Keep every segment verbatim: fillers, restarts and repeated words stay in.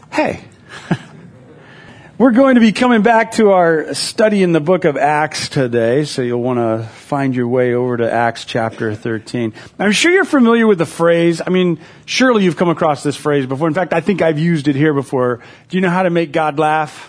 Hey, we're going to be coming back to our study in the book of Acts today, so you'll want to find your way over to Acts chapter thirteen. I'm sure you're familiar with the phrase. I mean, surely you've come across this phrase before. In fact, I think I've used it here before. Do you know how to make God laugh?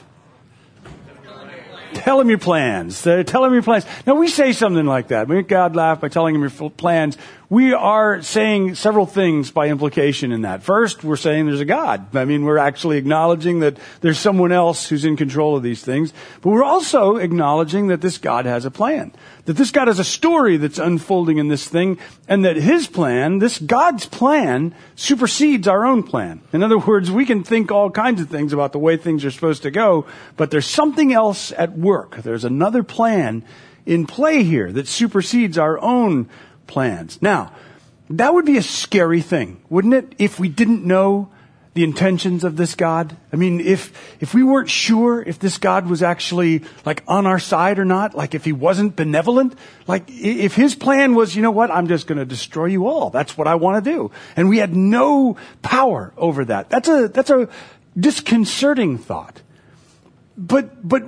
Tell him your plans. Tell him your plans. Now, we say something like that. Make God laugh by telling him your plans. We are saying several things by implication in that. First, we're saying there's a God. I mean, we're actually acknowledging that there's someone else who's in control of these things. But we're also acknowledging that this God has a plan. That this God has a story that's unfolding in this thing. And that his plan, this God's plan, supersedes our own plan. In other words, we can think all kinds of things about the way things are supposed to go. But there's something else at work. There's another plan in play here that supersedes our own plans. Now, that would be a scary thing, wouldn't it, if we didn't know the intentions of this God? I mean, if if we weren't sure if this God was actually like on our side or not, like if he wasn't benevolent, like if his plan was, you know what, I'm just going to destroy you all. That's what I want to do. And we had no power over that. That's a that's a disconcerting thought. But but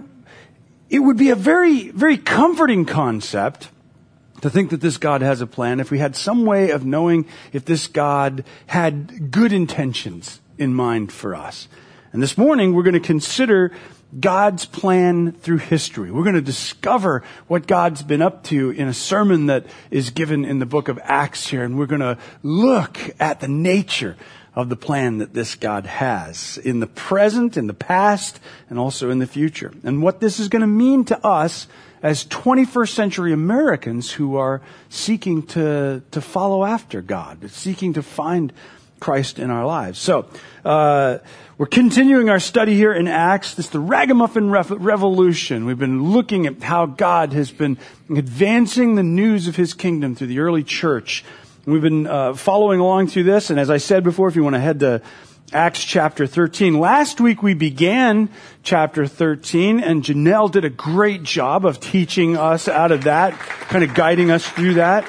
it would be a very, very comforting concept to think that this God has a plan if we had some way of knowing if this God had good intentions in mind for us. And this morning we're going to consider God's plan through history. We're going to discover what God's been up to in a sermon that is given in the book of Acts here. And we're going to look at the nature of the plan that this God has in the present, in the past, and also in the future. And what this is going to mean to us as twenty-first century Americans who are seeking to, to follow after God, seeking to find Christ in our lives. So, uh, we're continuing our study here in Acts. This is the Ragamuffin Revolution. We've been looking at how God has been advancing the news of his kingdom through the early church. We've been uh, following along through this, and as I said before, if you want to head to Acts chapter thirteen. Last week we began chapter thirteen, and Janelle did a great job of teaching us out of that, kind of guiding us through that.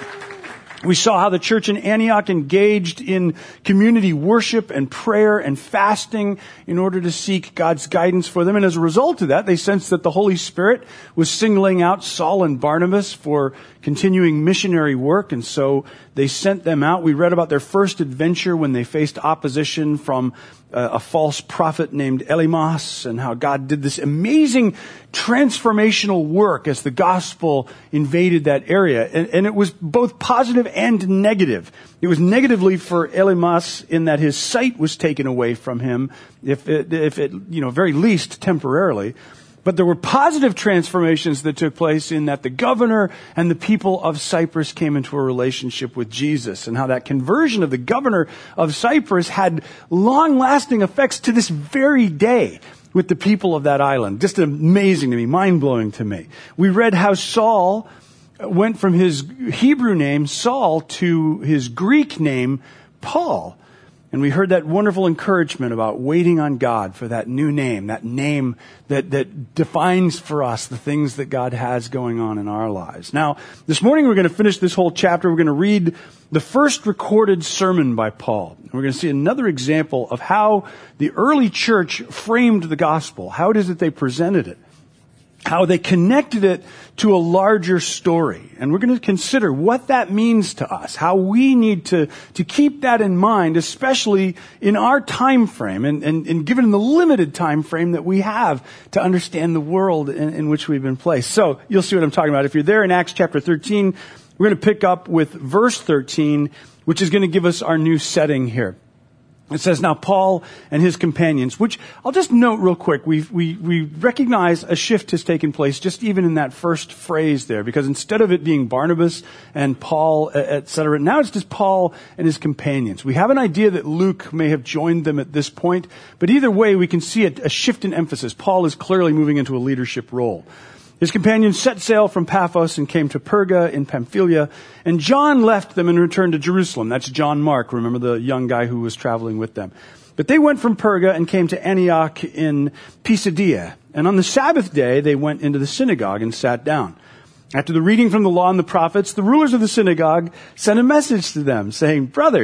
We saw how the church in Antioch engaged in community worship and prayer and fasting in order to seek God's guidance for them. And as a result of that, they sensed that the Holy Spirit was singling out Saul and Barnabas for continuing missionary work. And so they sent them out. We read about their first adventure when they faced opposition from a false prophet named Elymas, and how God did this amazing transformational work as the gospel invaded that area. And, and it was both positive and negative. It was negatively for Elymas in that his sight was taken away from him, if it, if it, you know, very least temporarily. But there were positive transformations that took place in that the governor and the people of Cyprus came into a relationship with Jesus, and how that conversion of the governor of Cyprus had long-lasting effects to this very day with the people of that island. Just amazing to me, mind-blowing to me. We read how Saul went from his Hebrew name, Saul, to his Greek name, Paul. And we heard that wonderful encouragement about waiting on God for that new name, that name that, that defines for us the things that God has going on in our lives. Now, this morning we're going to finish this whole chapter. We're going to read the first recorded sermon by Paul. And we're going to see another example of how the early church framed the gospel. How it is that they presented it. How they connected it to a larger story. And we're going to consider what that means to us, how we need to, to keep that in mind, especially in our time frame, and, and, and given the limited time frame that we have to understand the world in, in which we've been placed. So you'll see what I'm talking about. If you're there in Acts chapter thirteen, we're going to pick up with verse thirteen, which is going to give us our new setting here. It says, now Paul and his companions, which I'll just note real quick, we we we recognize a shift has taken place just even in that first phrase there, because instead of it being Barnabas and Paul, et cetera, now it's just Paul and his companions. We have an idea that Luke may have joined them at this point, but either way we can see a, a shift in emphasis. Paul is clearly moving into a leadership role. His companions set sail from Paphos and came to Perga in Pamphylia, and John left them and returned to Jerusalem. That's John Mark, remember the young guy who was traveling with them. But they went from Perga and came to Antioch in Pisidia, and on the Sabbath day they went into the synagogue and sat down. After the reading from the law and the prophets, the rulers of the synagogue sent a message to them, saying, "Brothers,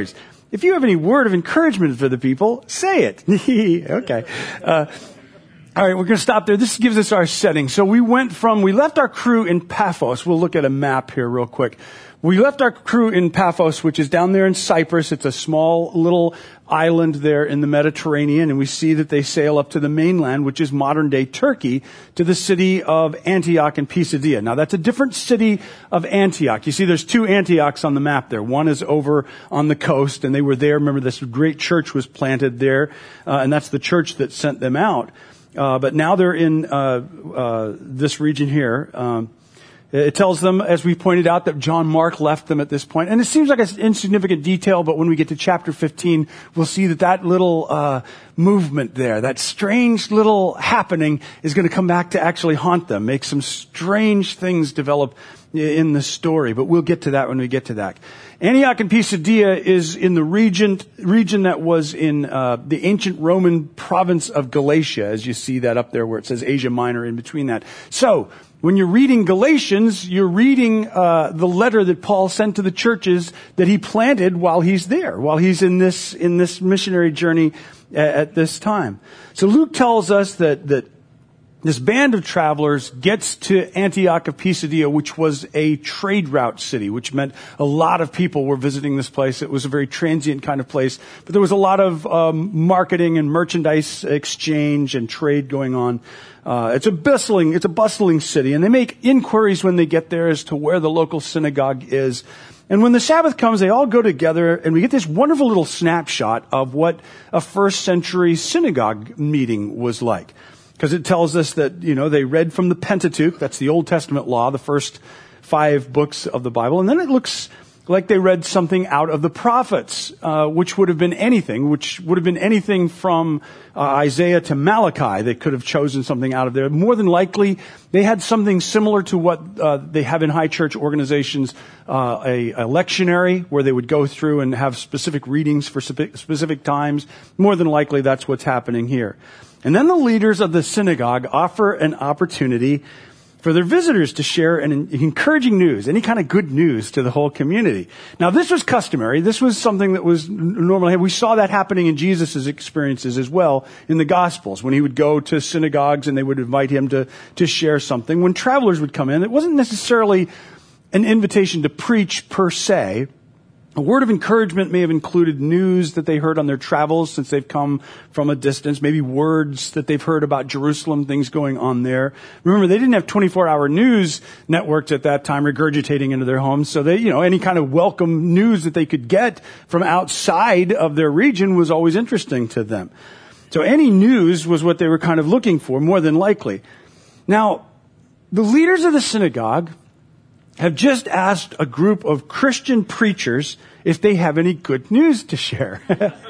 If you have any word of encouragement for the people, say it. Okay. Uh, all right, we're going to stop there. This gives us our setting. So we went from, we left our crew in Paphos. We'll look at a map here real quick. We left our crew in Paphos, which is down there in Cyprus. It's a small little island there in the Mediterranean, and we see that they sail up to the mainland, which is modern-day Turkey, to the city of Antioch and Pisidia. Now, that's a different city of Antioch. You see, there's two Antiochs on the map there. One is over on the coast, and they were there. Remember, this great church was planted there, uh, and that's the church that sent them out. Uh, but now they're in uh, uh, this region here. Um, It tells them, as we pointed out, that John Mark left them at this point. And it seems like an insignificant detail, but when we get to chapter fifteen, we'll see that that little uh movement there, that strange little happening, is going to come back to actually haunt them, make some strange things develop in the story. But we'll get to that when we get to that. Antioch and Pisidia is in the region region that was in uh the ancient Roman province of Galatia, as you see that up there where it says Asia Minor in between that. So, when you're reading Galatians, you're reading uh the letter that Paul sent to the churches that he planted while he's there, while he's in this in this missionary journey at, at this time. So Luke tells us that that this band of travelers gets to Antioch of Pisidia, which was a trade route city, which meant a lot of people were visiting this place. It was a very transient kind of place, but there was a lot of um, marketing and merchandise exchange and trade going on. Uh, it's a bustling, it's a bustling city, and they make inquiries when they get there as to where the local synagogue is. And when the Sabbath comes, they all go together, and we get this wonderful little snapshot of what a first century synagogue meeting was like. Because it tells us that, you know, they read from the Pentateuch, that's the Old Testament law, the first five books of the Bible, and then it looks like they read something out of the prophets, uh, which would have been anything, which would have been anything from uh, Isaiah to Malachi. They could have chosen something out of there. More than likely, they had something similar to what uh, they have in high church organizations, uh, a, a lectionary where they would go through and have specific readings for specific times. More than likely, that's what's happening here. And then the leaders of the synagogue offer an opportunity for their visitors to share an encouraging news, any kind of good news to the whole community. Now, this was customary. This was something that was normally, we saw that happening in Jesus' experiences as well in the Gospels, when he would go to synagogues and they would invite him to, to share something. When travelers would come in, it wasn't necessarily an invitation to preach per se. A word of encouragement may have included news that they heard on their travels since they've come from a distance, maybe words that they've heard about Jerusalem, things going on there. Remember, they didn't have twenty-four hour news networks at that time regurgitating into their homes, so they, you know, any kind of welcome news that they could get from outside of their region was always interesting to them. So any news was what they were kind of looking for, more than likely. Now, the leaders of the synagogue have just asked a group of Christian preachers if they have any good news to share.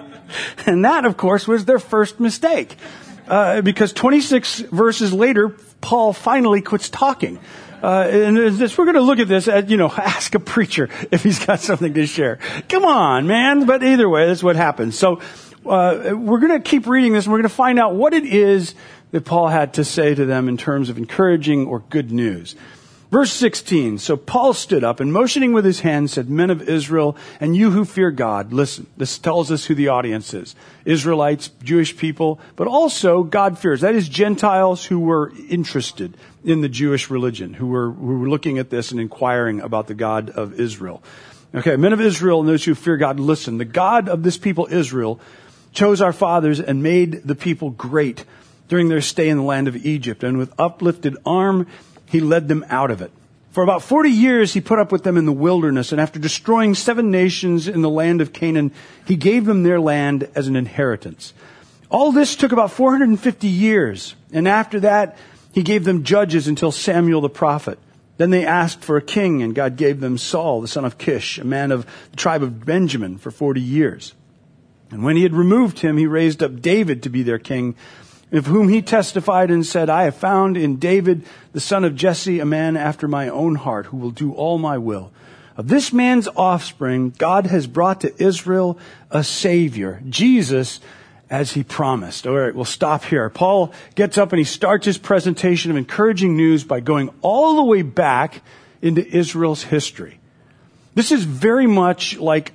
And that, of course, was their first mistake. Uh, because twenty-six verses later, Paul finally quits talking. Uh, and this, we're going to look at this as, you know, ask a preacher if he's got something to share. Come on, man. But either way, that's what happens. So, uh, we're going to keep reading this and we're going to find out what it is that Paul had to say to them in terms of encouraging or good news. Verse sixteen, so Paul stood up and motioning with his hand said, "Men of Israel, and you who fear God," listen, this tells us who the audience is. Israelites, Jewish people, but also God-fearers. That is Gentiles who were interested in the Jewish religion, who were, who were looking at this and inquiring about the God of Israel. Okay, men of Israel and those who fear God, listen. The God of this people, Israel, chose our fathers and made the people great during their stay in the land of Egypt, and with uplifted arm, he led them out of it. For about forty years, he put up with them in the wilderness, and after destroying seven nations in the land of Canaan, he gave them their land as an inheritance. All this took about four hundred fifty years, and after that, he gave them judges until Samuel the prophet. Then they asked for a king, and God gave them Saul, the son of Kish, a man of the tribe of Benjamin, for forty years. And when he had removed him, he raised up David to be their king, of whom he testified and said, "I have found in David, the son of Jesse, a man after my own heart, who will do all my will. Of this man's offspring, God has brought to Israel a Savior, Jesus, as he promised." All right, we'll stop here. Paul gets up and he starts his presentation of encouraging news by going all the way back into Israel's history. This is very much like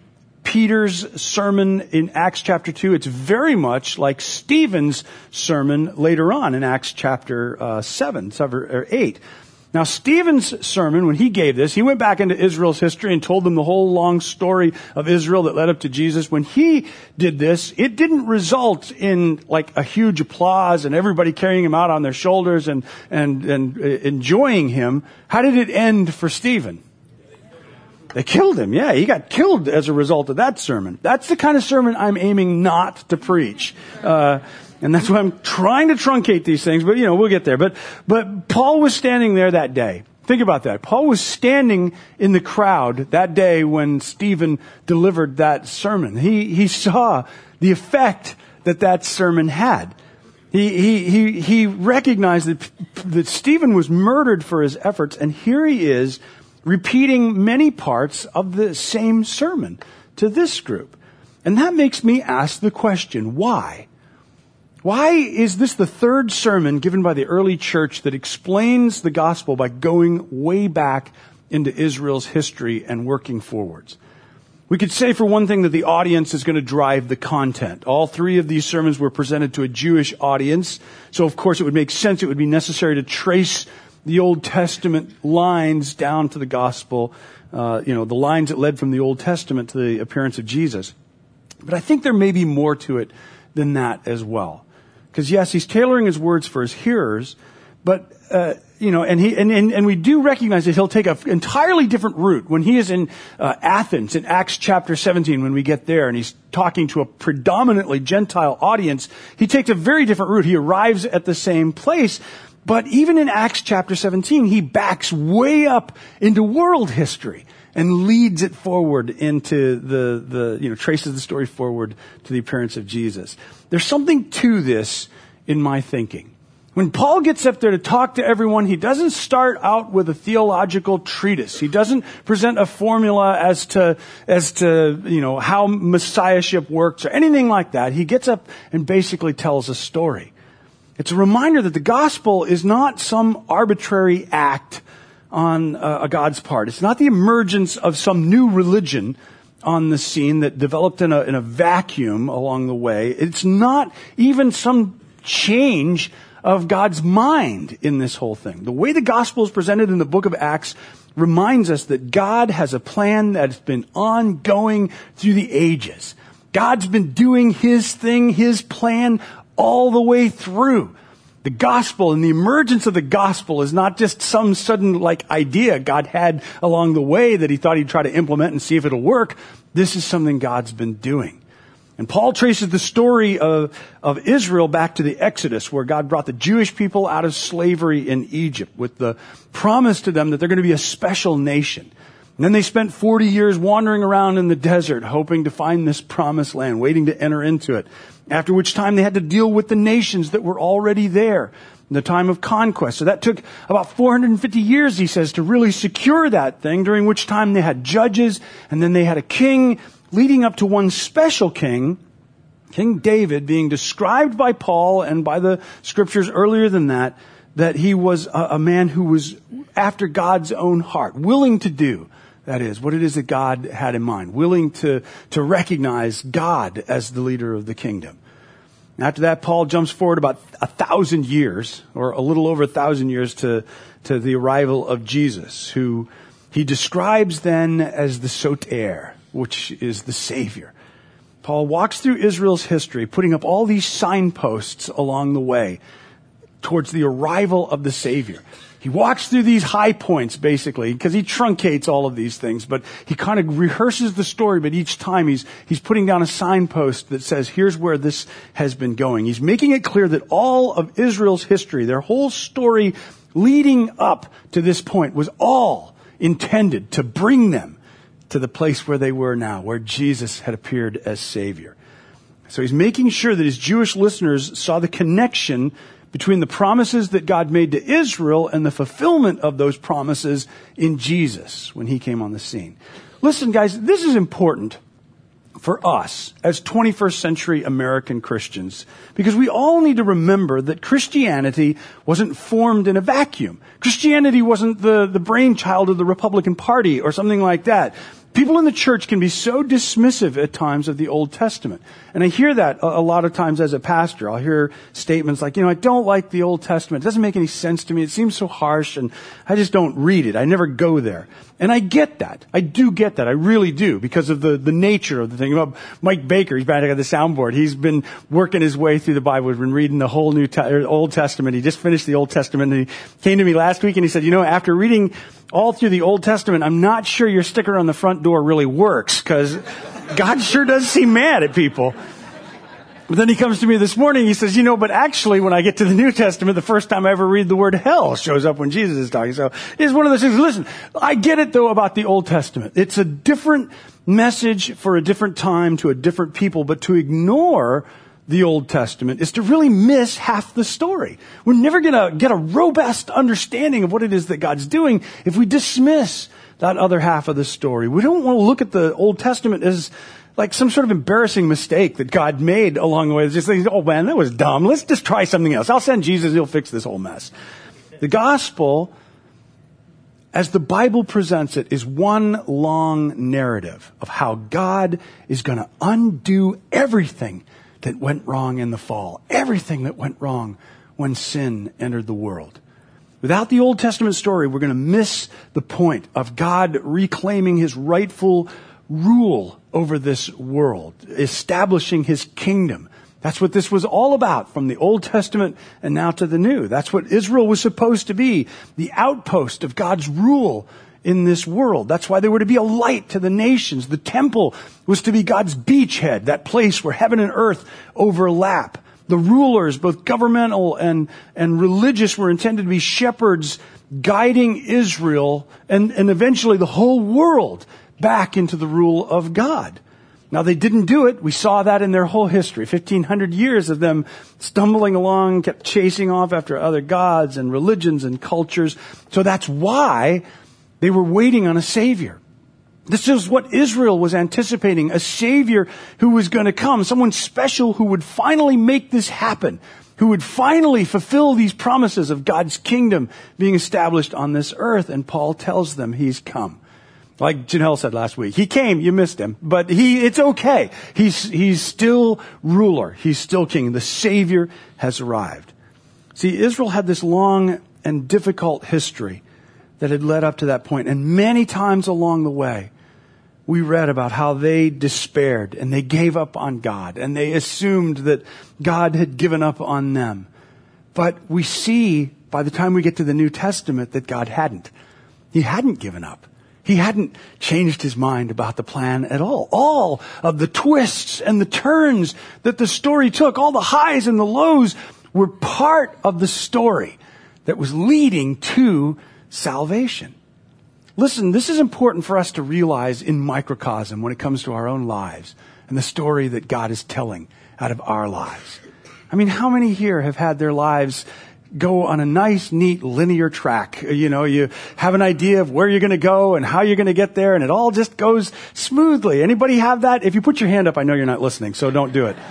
Peter's sermon in Acts chapter two. It's very much like Stephen's sermon later on in Acts chapter uh, seven, seven or eight. Now, Stephen's sermon, when he gave this, he went back into Israel's history and told them the whole long story of Israel that led up to Jesus. When he did this, it didn't result in like a huge applause and everybody carrying him out on their shoulders and, and, and enjoying him. How did it end for Stephen? They killed him. Yeah, he got killed as a result of that sermon. That's the kind of sermon I'm aiming not to preach. Uh, And that's why I'm trying to truncate these things, but you know, we'll get there. But, but Paul was standing there that day. Think about that. Paul was standing in the crowd that day when Stephen delivered that sermon. He, he saw the effect that that sermon had. He, he, he, he recognized that, that Stephen was murdered for his efforts, and here he is repeating many parts of the same sermon to this group. And that makes me ask the question, why? Why is this the third sermon given by the early church that explains the gospel by going way back into Israel's history and working forwards? We could say, for one thing, that the audience is going to drive the content. All three of these sermons were presented to a Jewish audience. So, of course, it would make sense, it would be necessary to trace the Old Testament lines down to the gospel, uh, you know, the lines that led from the Old Testament to the appearance of Jesus. But I think there may be more to it than that as well. Because yes, he's tailoring his words for his hearers, but, uh, you know, and he, and, and, and we do recognize that he'll take an entirely different route. When he is in, uh, Athens in Acts chapter seventeen, when we get there, and he's talking to a predominantly Gentile audience, he takes a very different route. He arrives at the same place. But even in Acts chapter seventeen, he backs way up into world history and leads it forward into the, the, you know, traces the story forward to the appearance of Jesus. There's something to this in my thinking. When Paul gets up there to talk to everyone, he doesn't start out with a theological treatise. He doesn't present a formula as to, as to, you know, how messiahship works or anything like that. He gets up and basically tells a story. It's a reminder that the gospel is not some arbitrary act on uh, a God's part. It's not the emergence of some new religion on the scene that developed in a, in a vacuum along the way. It's not even some change of God's mind in this whole thing. The way the gospel is presented in the book of Acts reminds us that God has a plan that's been ongoing through the ages. God's been doing his thing, his plan all the way through. The gospel and the emergence of the gospel is not just some sudden like idea God had along the way that he thought he'd try to implement and see if it'll work. This is something God's been doing. And Paul traces the story of, of Israel back to the Exodus, where God brought the Jewish people out of slavery in Egypt with the promise to them that they're going to be a special nation. And then they spent forty years wandering around in the desert, hoping to find this promised land, waiting to enter into it. After which time they had to deal with the nations that were already there in the time of conquest. So that took about four hundred fifty years, he says, to really secure that thing, during which time they had judges, and then they had a king, leading up to one special king, King David, being described by Paul and by the scriptures earlier than that, that he was a, a man who was after God's own heart, willing to do, that is, what it is that God had in mind, willing to, to recognize God as the leader of the kingdom. After that, Paul jumps forward about a thousand years, or a little over a thousand years, to, to the arrival of Jesus, who he describes then as the Soter, which is the Savior. Paul walks through Israel's history, putting up all these signposts along the way towards the arrival of the Savior. He walks through these high points, basically, because he truncates all of these things, but he kind of rehearses the story, but each time he's, he's putting down a signpost that says, here's where this has been going. He's making it clear that all of Israel's history, their whole story leading up to this point, was all intended to bring them to the place where they were now, where Jesus had appeared as Savior. So he's making sure that his Jewish listeners saw the connection between the promises that God made to Israel and the fulfillment of those promises in Jesus when he came on the scene. Listen, guys, this is important for us as twenty-first century American Christians, because we all need to remember that Christianity wasn't formed in a vacuum. Christianity wasn't the, the brainchild of the Republican Party or something like that. People in the church can be so dismissive at times of the Old Testament. And I hear that a, a lot of times as a pastor. I'll hear statements like, you know, I don't like the Old Testament. It doesn't make any sense to me. It seems so harsh, and I just don't read it. I never go there. And I get that. I do get that. I really do, because of the, the nature of the thing. About Mike Baker, he's back at the soundboard. He's been working his way through the Bible. He's been reading the whole New Te- Old Testament. He just finished the Old Testament, and he came to me last week and he said, you know, after reading all through the Old Testament, I'm not sure your sticker on the front door really works, because God sure does seem mad at people. But then he comes to me this morning, he says, you know, but actually when I get to the New Testament, the first time I ever read the word hell shows up when Jesus is talking. So it's one of those things. Listen, I get it though about the Old Testament. It's a different message for a different time to a different people, but to ignore the Old Testament is to really miss half the story. We're never going to get a robust understanding of what it is that God's doing if we dismiss that other half of the story. We don't want to look at the Old Testament as like some sort of embarrassing mistake that God made along the way. It's just like, oh man, that was dumb. Let's just try something else. I'll send Jesus. He'll fix this whole mess. The gospel, as the Bible presents it, is one long narrative of how God is going to undo everything that went wrong in the fall. Everything that went wrong when sin entered the world. Without the Old Testament story, we're going to miss the point of God reclaiming his rightful rule over this world, establishing his kingdom. That's what this was all about, from the Old Testament and now to the New. That's what Israel was supposed to be, the outpost of God's rule in this world. That's why they were to be a light to the nations. The temple was to be God's beachhead, that place where heaven and earth overlap. The rulers, both governmental and, and religious, were intended to be shepherds guiding Israel and, and eventually the whole world back into the rule of God. Now, they didn't do it. We saw that in their whole history. fifteen hundred years of them stumbling along, kept chasing off after other gods and religions and cultures. So that's why they were waiting on a Savior. This is what Israel was anticipating, a Savior who was going to come, someone special who would finally make this happen, who would finally fulfill these promises of God's kingdom being established on this earth. And Paul tells them he's come. Like Janelle said last week, he came, you missed him, but he, it's okay. He's, he's still ruler. He's still king. The Savior has arrived. See, Israel had this long and difficult history that had led up to that point. And many times along the way, we read about how they despaired and they gave up on God and they assumed that God had given up on them. But we see by the time we get to the New Testament that God hadn't. He hadn't given up. He hadn't changed his mind about the plan at all. All of the twists and the turns that the story took, all the highs and the lows, were part of the story that was leading to salvation. Listen, this is important for us to realize in microcosm when it comes to our own lives and the story that God is telling out of our lives. I mean, how many here have had their lives go on a nice, neat, linear track? You know, you have an idea of where you're going to go and how you're going to get there, and it all just goes smoothly. Anybody have that? If you put your hand up, I know you're not listening, so don't do it.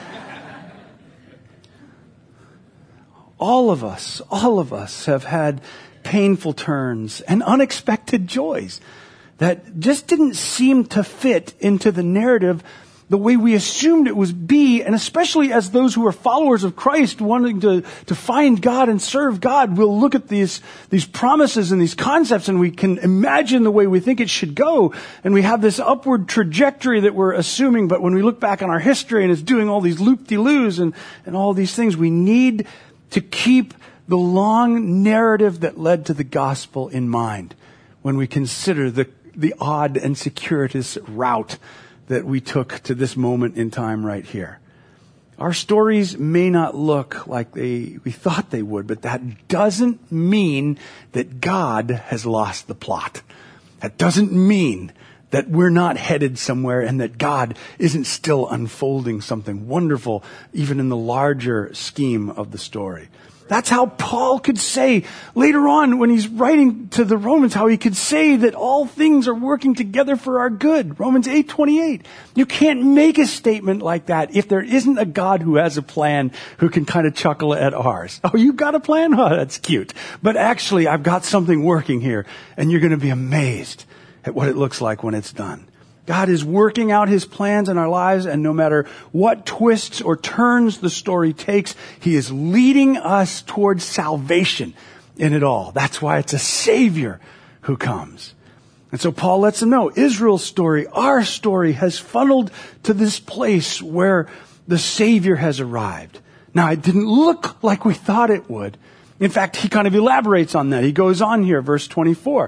All of us, all of us have had painful turns and unexpected joys that just didn't seem to fit into the narrative the way we assumed it would be, and especially as those who are followers of Christ wanting to, to find God and serve God, we'll look at these, these promises and these concepts and we can imagine the way we think it should go, and we have this upward trajectory that we're assuming, but when we look back on our history and it's doing all these loop-de-loos and, and all these things, we need to keep the long narrative that led to the gospel in mind when we consider the, the odd and circuitous route that we took to this moment in time right here. Our stories may not look like they we thought they would, but that doesn't mean that God has lost the plot. That doesn't mean that we're not headed somewhere and that God isn't still unfolding something wonderful, even in the larger scheme of the story. That's how Paul could say later on when he's writing to the Romans, how he could say that all things are working together for our good. Romans eight twenty-eight. You can't make a statement like that if there isn't a God who has a plan who can kind of chuckle at ours. Oh, you've got a plan? Oh, that's cute. But actually, I've got something working here, and you're going to be amazed at what it looks like when it's done. God is working out his plans in our lives, and no matter what twists or turns the story takes, he is leading us towards salvation in it all. That's why it's a Savior who comes. And so Paul lets them know Israel's story, our story, has funneled to this place where the Savior has arrived. Now, it didn't look like we thought it would. In fact, he kind of elaborates on that. He goes on here, verse twenty-four.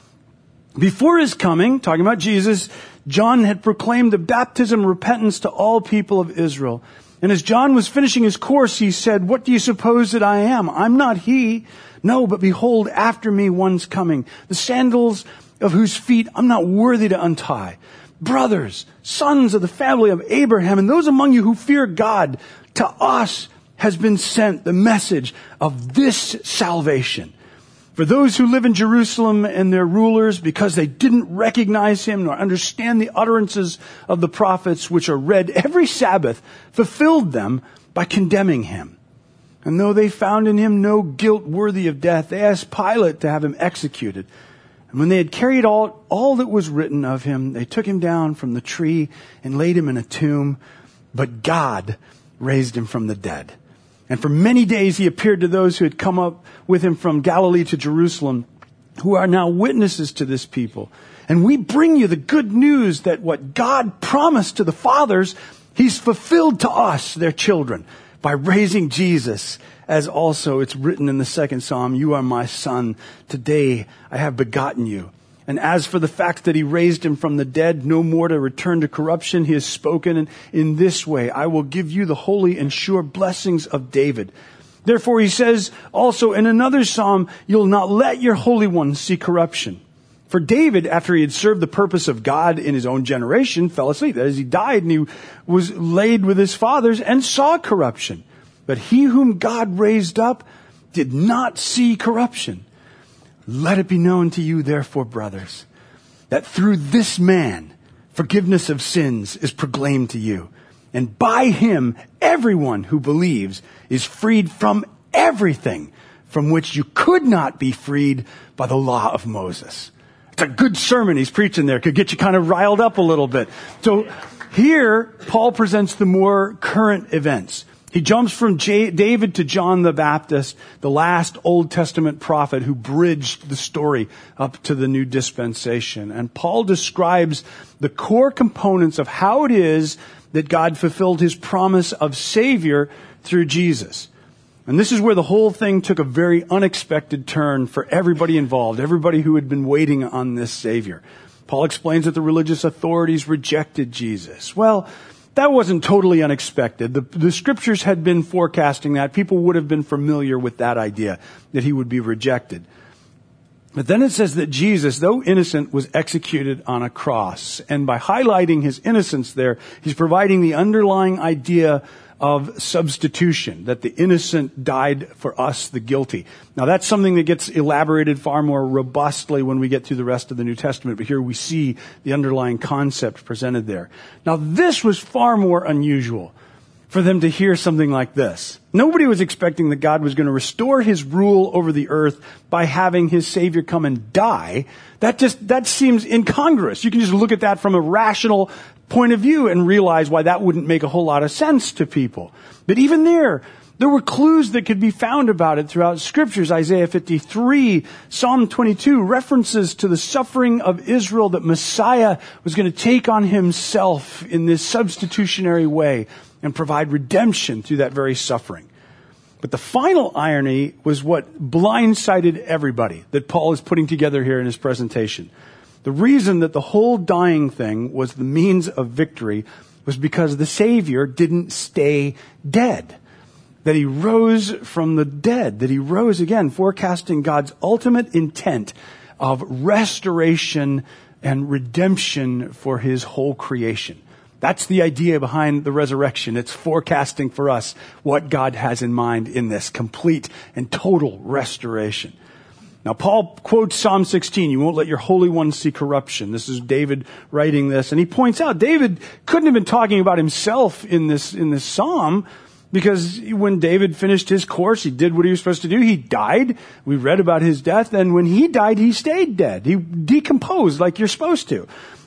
Before his coming, talking about Jesus, John had proclaimed the baptism of repentance to all people of Israel. And as John was finishing his course, he said, "What do you suppose that I am? I'm not he. No, but behold, after me one's coming, the sandals of whose feet I'm not worthy to untie. Brothers, sons of the family of Abraham, and those among you who fear God, to us has been sent the message of this salvation. For those who live in Jerusalem and their rulers, because they didn't recognize him nor understand the utterances of the prophets, which are read every Sabbath, fulfilled them by condemning him. And though they found in him no guilt worthy of death, they asked Pilate to have him executed. And when they had carried all, all that was written of him, they took him down from the tree and laid him in a tomb. But God raised him from the dead. And for many days he appeared to those who had come up with him from Galilee to Jerusalem, who are now witnesses to this people. And we bring you the good news that what God promised to the fathers, he's fulfilled to us, their children, by raising Jesus, as also it's written in the second Psalm, "You are my son. Today I have begotten you." And as for the fact that he raised him from the dead, no more to return to corruption, he has spoken in this way, "I will give you the holy and sure blessings of David." Therefore he says also in another psalm, "You'll not let your Holy One see corruption." For David, after he had served the purpose of God in his own generation, fell asleep. That is, he died and he was laid with his fathers and saw corruption. But he whom God raised up did not see corruption. Let it be known to you, therefore, brothers, that through this man, forgiveness of sins is proclaimed to you. And by him, everyone who believes is freed from everything from which you could not be freed by the law of Moses. It's a good sermon he's preaching there. Could get you kind of riled up a little bit. So here, Paul presents the more current events. He jumps from J- David to John the Baptist, the last Old Testament prophet who bridged the story up to the new dispensation. And Paul describes the core components of how it is that God fulfilled his promise of Savior through Jesus. And this is where the whole thing took a very unexpected turn for everybody involved, everybody who had been waiting on this Savior. Paul explains that the religious authorities rejected Jesus. Well, that wasn't totally unexpected. The, the scriptures had been forecasting that. People would have been familiar with that idea, that he would be rejected. But then it says that Jesus, though innocent, was executed on a cross. And by highlighting his innocence there, he's providing the underlying idea of substitution, that the innocent died for us, the guilty. Now that's something that gets elaborated far more robustly when we get through the rest of the New Testament, but here we see the underlying concept presented there. Now this was far more unusual for them to hear something like this. Nobody was expecting that God was going to restore his rule over the earth by having his Savior come and die. That just, that seems incongruous. You can just look at that from a rational point of view and realize why that wouldn't make a whole lot of sense to people. But even there, there were clues that could be found about it throughout scriptures. Isaiah fifty-three, Psalm twenty-two, references to the suffering of Israel, that Messiah was going to take on himself in this substitutionary way and provide redemption through that very suffering. But the final irony was what blindsided everybody that Paul is putting together here in his presentation. The reason that the whole dying thing was the means of victory was because the Savior didn't stay dead. That he rose from the dead, that he rose again, forecasting God's ultimate intent of restoration and redemption for his whole creation. That's the idea behind the resurrection. It's forecasting for us what God has in mind in this complete and total restoration. Now, Paul quotes Psalm sixteen, "You won't let your Holy One see corruption." This is David writing this. And he points out David couldn't have been talking about himself in this, in this psalm, because when David finished his course, he did what he was supposed to do. He died. We read about his death. And when he died, he stayed dead. He decomposed like you're supposed to.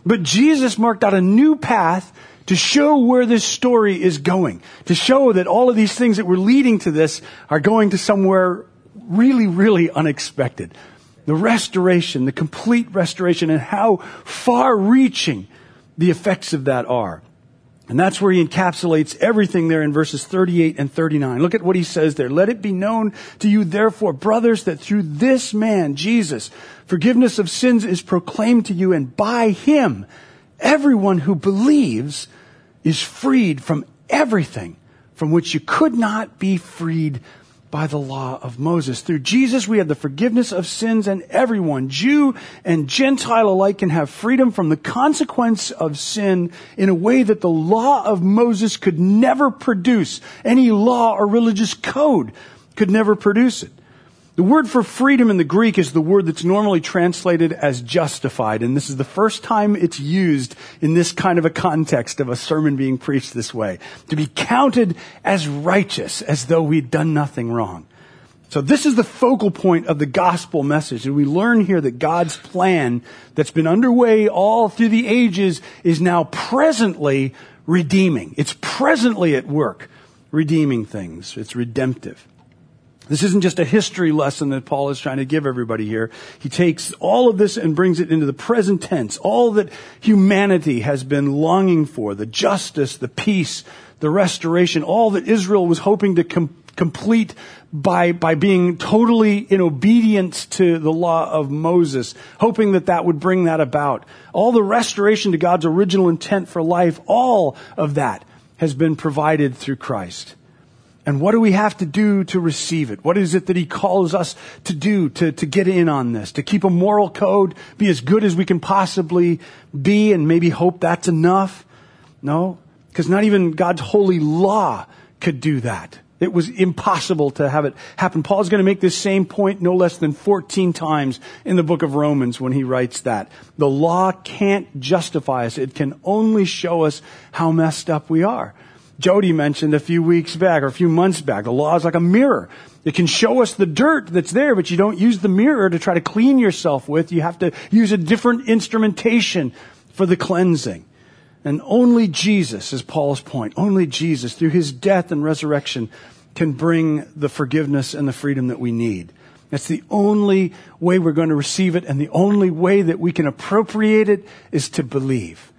But Jesus marked out a new path to show where this story is going, to show that all of these things that were leading to this are going to somewhere really, really unexpected. The restoration, the complete restoration, and how far-reaching the effects of that are. And that's where he encapsulates everything there in verses thirty-eight and thirty-nine. Look at what he says there. Let it be known to you, therefore, brothers, that through this man, Jesus, forgiveness of sins is proclaimed to you, and by him, everyone who believes is freed from everything from which you could not be freed by the law of Moses. Through Jesus, we have the forgiveness of sins, and everyone, Jew and Gentile alike, can have freedom from the consequence of sin in a way that the law of Moses could never produce. Any law or religious code could never produce it. The word for freedom in the Greek is the word that's normally translated as justified, and this is the first time it's used in this kind of a context of a sermon being preached this way. To be counted as righteous, as though we'd done nothing wrong. So this is the focal point of the gospel message, and we learn here that God's plan that's been underway all through the ages is now presently redeeming. It's presently at work, redeeming things. It's redemptive. This isn't just a history lesson that Paul is trying to give everybody here. He takes all of this and brings it into the present tense. All that humanity has been longing for, the justice, the peace, the restoration, all that Israel was hoping to com- complete by, by being totally in obedience to the law of Moses, hoping that that would bring that about. All the restoration to God's original intent for life, all of that has been provided through Christ. And what do we have to do to receive it? What is it that he calls us to do to, to get in on this? To keep a moral code, be as good as we can possibly be, and maybe hope that's enough? No, because not even God's holy law could do that. It was impossible to have it happen. Paul's going to make this same point no less than fourteen times in the book of Romans when he writes that. The law can't justify us. It can only show us how messed up we are. Jody mentioned a few weeks back or a few months back, the law is like a mirror. It can show us the dirt that's there, but you don't use the mirror to try to clean yourself with. You have to use a different instrumentation for the cleansing. And only Jesus, is Paul's point, only Jesus, through his death and resurrection, can bring the forgiveness and the freedom that we need. That's the only way we're going to receive it, and the only way that we can appropriate it is to believe.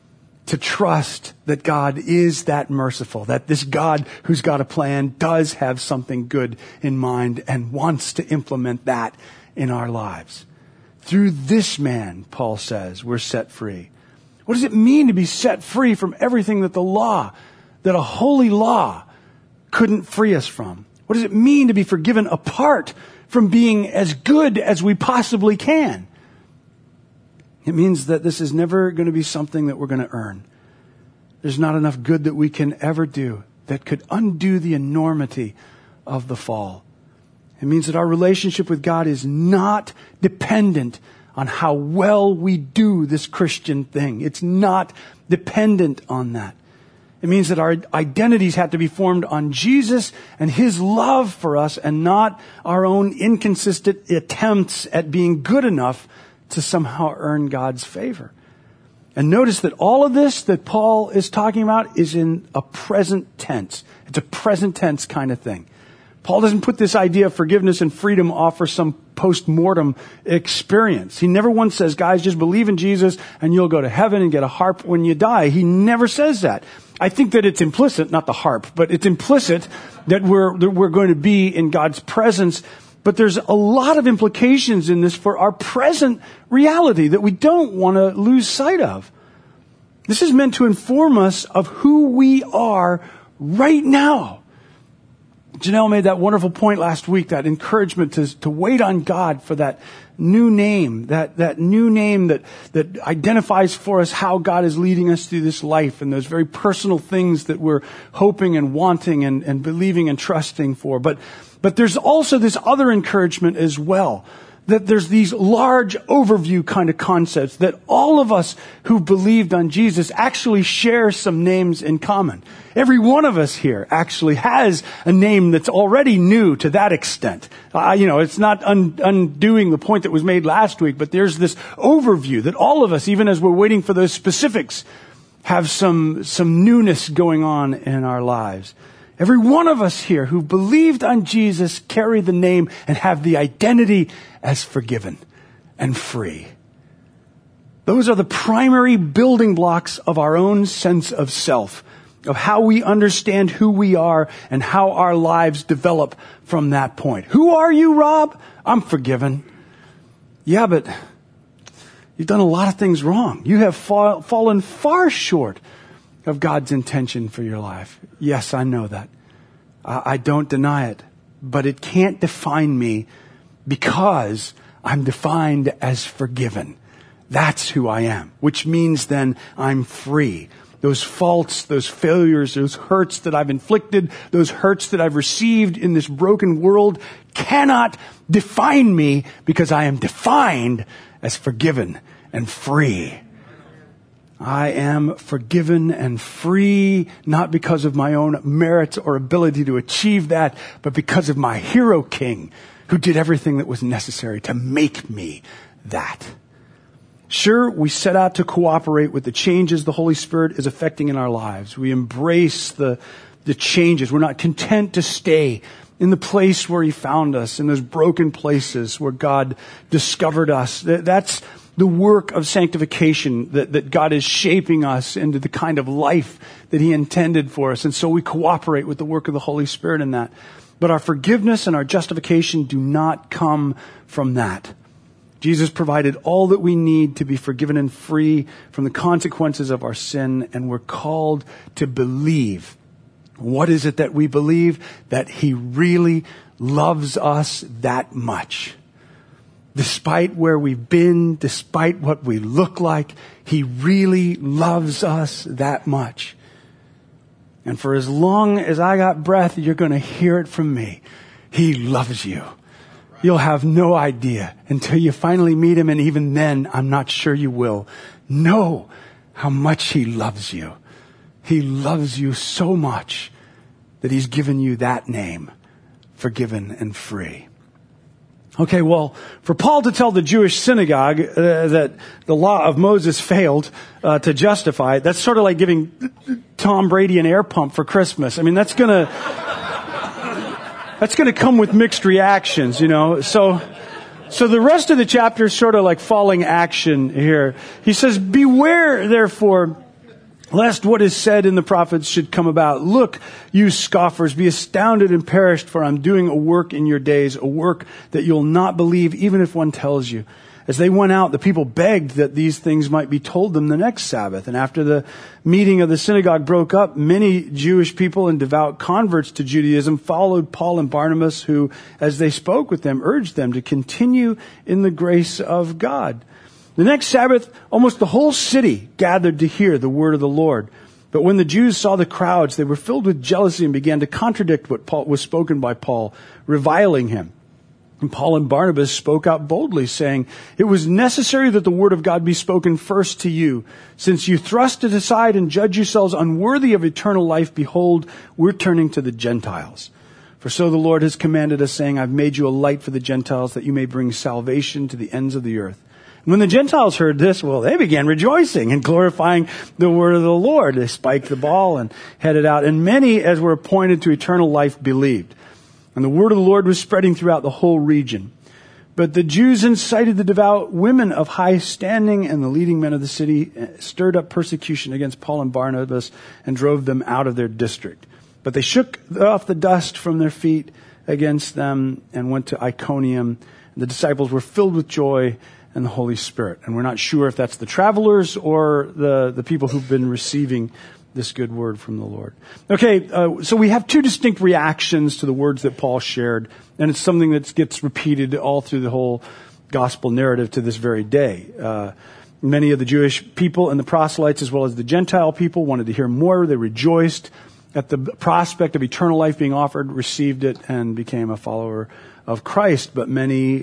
To trust that God is that merciful, that this God who's got a plan does have something good in mind and wants to implement that in our lives. Through this man, Paul says, we're set free. What does it mean to be set free from everything that the law, that a holy law couldn't free us from? What does it mean to be forgiven apart from being as good as we possibly can? It means that this is never going to be something that we're going to earn. There's not enough good that we can ever do that could undo the enormity of the fall. It means that our relationship with God is not dependent on how well we do this Christian thing. It's not dependent on that. It means that our identities have to be formed on Jesus and his love for us, and not our own inconsistent attempts at being good enough to somehow earn God's favor. And notice that all of this that Paul is talking about is in a present tense. It's a present tense kind of thing. Paul doesn't put this idea of forgiveness and freedom off for some post-mortem experience. He never once says, guys, just believe in Jesus and you'll go to heaven and get a harp when you die. He never says that. I think that it's implicit, not the harp, but it's implicit that we're, that we're going to be in God's presence. But there's a lot of implications in this for our present reality that we don't want to lose sight of. This is meant to inform us of who we are right now. Janelle made that wonderful point last week, that encouragement to, to wait on God for that new name, that, that new name that, that identifies for us how God is leading us through this life and those very personal things that we're hoping and wanting and, and believing and trusting for. But, but there's also this other encouragement as well, that there's these large overview kind of concepts that all of us who believed on Jesus actually share some names in common. Every one of us here actually has a name that's already new to that extent. Uh, you know, it's not un- undoing the point that was made last week, but there's this overview that all of us, even as we're waiting for those specifics, have some, some newness going on in our lives. Every one of us here who believed on Jesus carry the name and have the identity as forgiven and free. Those are the primary building blocks of our own sense of self, of how we understand who we are and how our lives develop from that point. Who are you, Rob? I'm forgiven. Yeah, but you've done a lot of things wrong. You have fall, fallen far short of God's intention for your life. Yes, I know that. I, I don't deny it. But it can't define me because I'm defined as forgiven. That's who I am, which means then I'm free. Those faults, those failures, those hurts that I've inflicted, those hurts that I've received in this broken world cannot define me because I am defined as forgiven and free. I am forgiven and free, not because of my own merits or ability to achieve that, but because of my hero king who did everything that was necessary to make me that. Sure, we set out to cooperate with the changes the Holy Spirit is effecting in our lives. We embrace the, the changes. We're not content to stay in the place where He found us, in those broken places where God discovered us. That's the work of sanctification, that, that God is shaping us into the kind of life that He intended for us. And so we cooperate with the work of the Holy Spirit in that. But our forgiveness and our justification do not come from that. Jesus provided all that we need to be forgiven and free from the consequences of our sin, and we're called to believe. What is it that we believe? That He really loves us that much. Despite where we've been, despite what we look like, He really loves us that much. And for as long as I got breath, you're going to hear it from me. He loves you. You'll have no idea until you finally meet Him, and even then, I'm not sure you will. Know how much He loves you. He loves you so much that He's given you that name, forgiven and free. Okay, well, for Paul to tell the Jewish synagogue uh, that the law of Moses failed uh, to justify it, that's sort of like giving Tom Brady an air pump for Christmas. I mean, that's going to that's going to come with mixed reactions, you know. So so the rest of the chapter is sort of like falling action here. He says, "Beware, therefore, lest what is said in the prophets should come about. Look, you scoffers, be astounded and perished, for I'm doing a work in your days, a work that you'll not believe, even if one tells you." As they went out, the people begged that these things might be told them the next Sabbath. And after the meeting of the synagogue broke up, many Jewish people and devout converts to Judaism followed Paul and Barnabas, who, as they spoke with them, urged them to continue in the grace of God. The next Sabbath, almost the whole city gathered to hear the word of the Lord. But when the Jews saw the crowds, they were filled with jealousy and began to contradict what Paul, was spoken by Paul, reviling him. And Paul and Barnabas spoke out boldly, saying, "It was necessary that the word of God be spoken first to you. Since you thrust it aside and judge yourselves unworthy of eternal life, behold, we're turning to the Gentiles. For so the Lord has commanded us, saying, I've made you a light for the Gentiles, that you may bring salvation to the ends of the earth." When the Gentiles heard this, well, they began rejoicing and glorifying the word of the Lord. They spiked the ball and headed out. And many, as were appointed to eternal life, believed. And the word of the Lord was spreading throughout the whole region. But the Jews incited the devout women of high standing, and the leading men of the city stirred up persecution against Paul and Barnabas and drove them out of their district. But they shook off the dust from their feet against them and went to Iconium. And the disciples were filled with joy and the Holy Spirit. And we're not sure if that's the travelers or the, the people who've been receiving this good word from the Lord. Okay, uh, so we have two distinct reactions to the words that Paul shared, and it's something that gets repeated all through the whole gospel narrative to this very day. Uh, many of the Jewish people and the proselytes, as well as the Gentile people, wanted to hear more. They rejoiced at the prospect of eternal life being offered, received it and became a follower of Christ. But many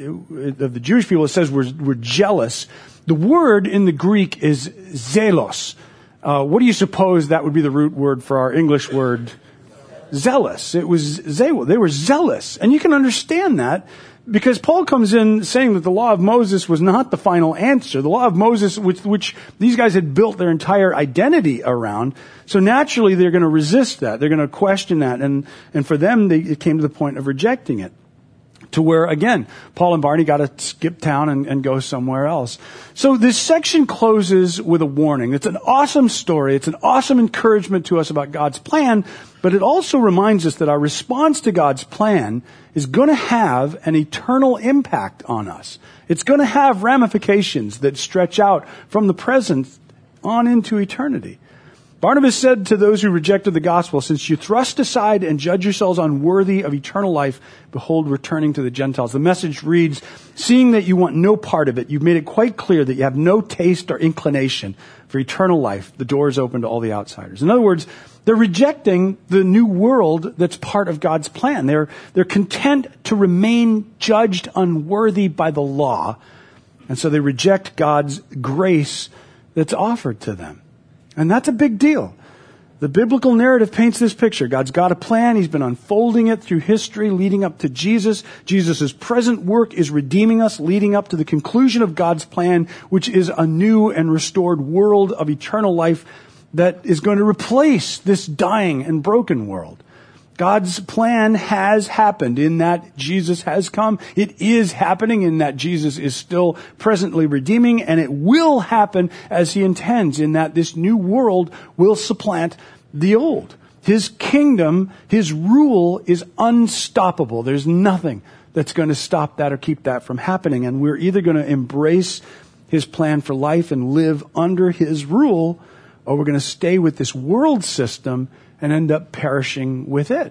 uh, of the Jewish people, it says, were, were jealous. The word in the Greek is zelos. Uh, what do you suppose that would be the root word for our English word zealous? It was zeal. They were zealous. And you can understand that because Paul comes in saying that the law of Moses was not the final answer. The law of Moses, which, which these guys had built their entire identity around. So naturally they're going to resist that. They're going to question that. And, and for them, they, it came to the point of rejecting it. To where, again, Paul and Barney got to skip town and, and go somewhere else. So this section closes with a warning. It's an awesome story. It's an awesome encouragement to us about God's plan, but it also reminds us that our response to God's plan is going to have an eternal impact on us. It's going to have ramifications that stretch out from the present on into eternity. Barnabas said to those who rejected the gospel, since you thrust aside and judge yourselves unworthy of eternal life, behold, returning to the Gentiles. The message reads, seeing that you want no part of it, you've made it quite clear that you have no taste or inclination for eternal life. The door is open to all the outsiders. In other words, they're rejecting the new world that's part of God's plan. They're, they're content to remain judged unworthy by the law. And so they reject God's grace that's offered to them. And that's a big deal. The biblical narrative paints this picture. God's got a plan. He's been unfolding it through history, leading up to Jesus. Jesus' present work is redeeming us, leading up to the conclusion of God's plan, which is a new and restored world of eternal life that is going to replace this dying and broken world. God's plan has happened in that Jesus has come. It is happening in that Jesus is still presently redeeming, and it will happen as he intends in that this new world will supplant the old. His kingdom, his rule is unstoppable. There's nothing that's going to stop that or keep that from happening. And we're either going to embrace his plan for life and live under his rule, or we're going to stay with this world system and end up perishing with it.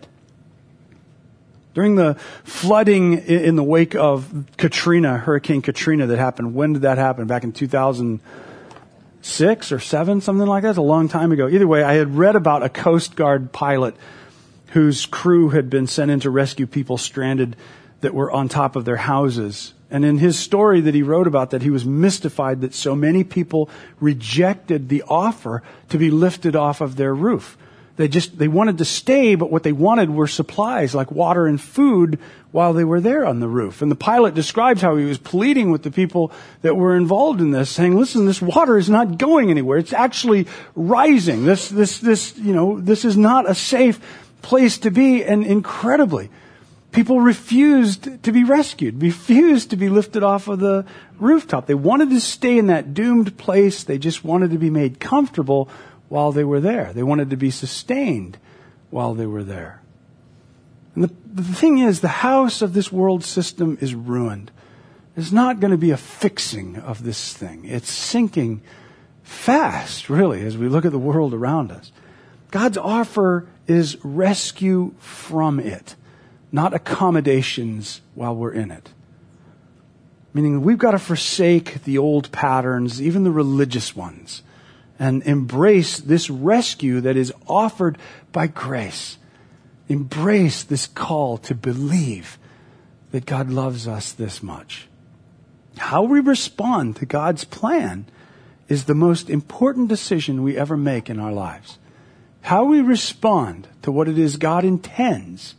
During the flooding in the wake of Katrina, Hurricane Katrina that happened, when did that happen? Back in two thousand six or seven, something like that? It's a long time ago. Either way, I had read about a Coast Guard pilot whose crew had been sent in to rescue people stranded that were on top of their houses. And in his story that he wrote about that, he was mystified that so many people rejected the offer to be lifted off of their roof. They just, they wanted to stay, but what they wanted were supplies like water and food while they were there on the roof. And the pilot describes how he was pleading with the people that were involved in this, saying, listen, this water is not going anywhere. It's actually rising. This, this, this, you know, this is not a safe place to be. And incredibly, people refused to be rescued, refused to be lifted off of the rooftop. They wanted to stay in that doomed place. They just wanted to be made comfortable while they were there. They wanted to be sustained while they were there. And the, the thing is, the house of this world system is ruined. There's not going to be a fixing of this thing. It's sinking fast, really, as we look at the world around us. God's offer is rescue from it, not accommodations while we're in it. Meaning we've got to forsake the old patterns, even the religious ones, and embrace this rescue that is offered by grace. Embrace this call to believe that God loves us this much. How we respond to God's plan is the most important decision we ever make in our lives. How we respond to what it is God intends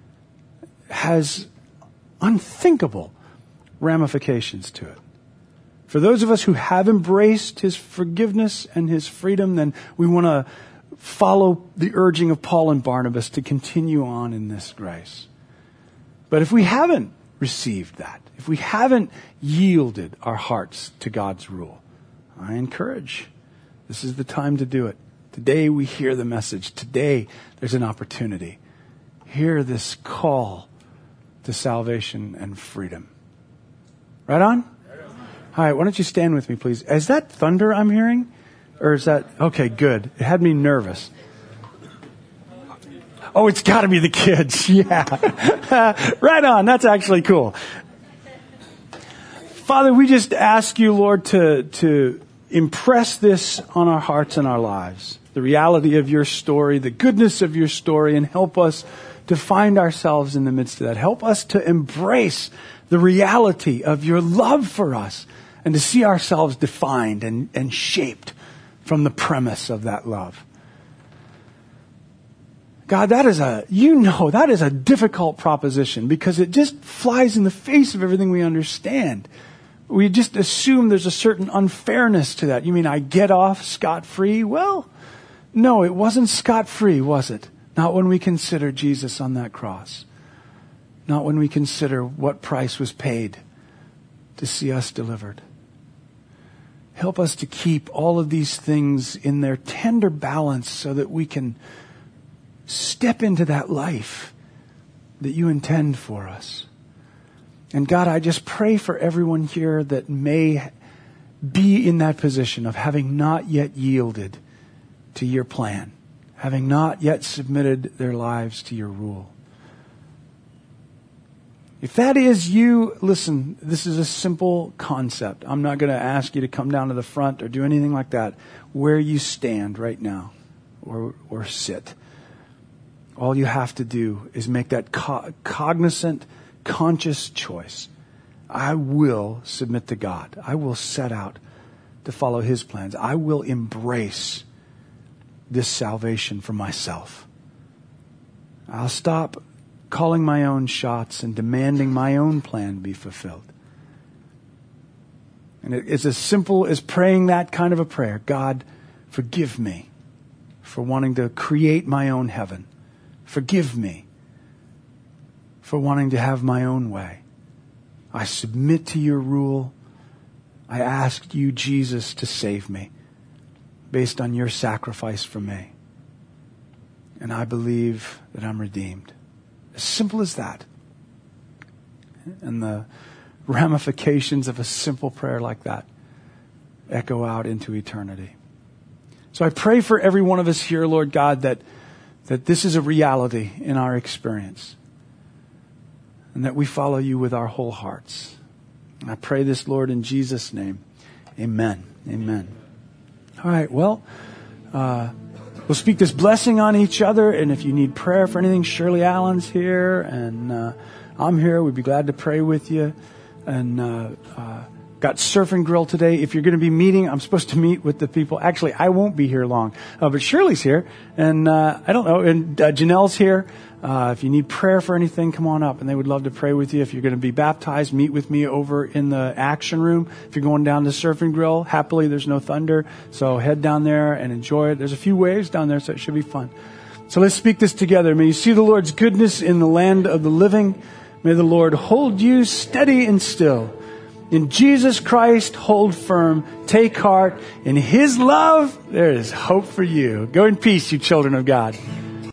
has unthinkable ramifications to it. For those of us who have embraced his forgiveness and his freedom, then we want to follow the urging of Paul and Barnabas to continue on in this grace. But if we haven't received that, if we haven't yielded our hearts to God's rule, I encourage, this is the time to do it. Today we hear the message. Today there's an opportunity. Hear this call to salvation and freedom. Right on? All right, why don't you stand with me, please? Is that thunder I'm hearing? Or is that... Okay, good. It had me nervous. Oh, it's got to be the kids. Yeah. Right on. That's actually cool. Father, we just ask you, Lord, to, to impress this on our hearts and our lives. the reality of your story, the goodness of your story, and help us to find ourselves in the midst of that. Help us to embrace the reality of your love for us and to see ourselves defined and, and shaped from the premise of that love. God, that is a, you know, that is a difficult proposition because it just flies in the face of everything we understand. We just assume there's a certain unfairness to that. You mean I get off scot-free? Well, no, it wasn't scot-free, was it? Not when we consider Jesus on that cross. Not when we consider what price was paid to see us delivered. Help us to keep all of these things in their tender balance so that we can step into that life that you intend for us. And God, I just pray for everyone here that may be in that position of having not yet yielded to your plan, having not yet submitted their lives to your rule. If that is you, listen, this is a simple concept. I'm not going to ask you to come down to the front or do anything like that. Where you stand right now or, or sit. All you have to do is make that co- cognizant, conscious choice. I will submit to God. I will set out to follow His plans. I will embrace this salvation for myself. I'll stop calling my own shots and demanding my own plan be fulfilled. And it's as simple as praying that kind of a prayer. God, forgive me for wanting to create my own heaven. Forgive me for wanting to have my own way. I submit to your rule. I ask you, Jesus, to save me based on your sacrifice for me. And I believe that I'm redeemed. As simple as that. And the ramifications of a simple prayer like that echo out into eternity. So I pray for every one of us here, Lord God, that that this is a reality in our experience and that we follow you with our whole hearts. And I pray this, Lord, in Jesus' name. Amen. Amen. All right, well, uh, we'll speak this blessing on each other. And if you need prayer for anything, Shirley Allen's here and uh, I'm here. We'd be glad to pray with you. And uh, uh, got Surf and Grill today. If you're going to be meeting, I'm supposed to meet with the people. Actually, I won't be here long, uh, but Shirley's here, and uh, I don't know, and uh, Janelle's here. Uh, if you need prayer for anything, come on up, and they would love to pray with you. If you're going to be baptized, meet with me over in the action room. If you're going down to Surf and Grill, happily, there's no thunder, so head down there and enjoy it. There's a few waves down there, so it should be fun. So let's speak this together. May you see the Lord's goodness in the land of the living. May the Lord hold you steady and still. In Jesus Christ, hold firm, take heart. In His love, there is hope for you. Go in peace, you children of God.